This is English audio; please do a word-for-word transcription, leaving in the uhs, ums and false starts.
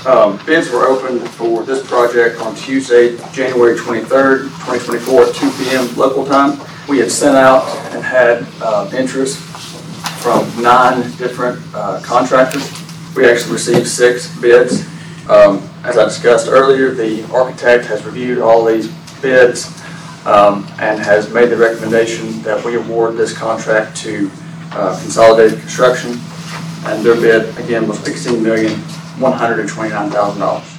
Um, bids were opened for this project on Tuesday, January twenty-third, twenty twenty-four at two P M local time. We had sent out and had uh, interest from nine different uh, contractors. We actually received six bids. Um, as I discussed earlier, the architect has reviewed all these bids um, and has made the recommendation that we award this contract to uh, Consolidated Construction, and their bid again was sixteen million one hundred twenty-nine thousand dollars.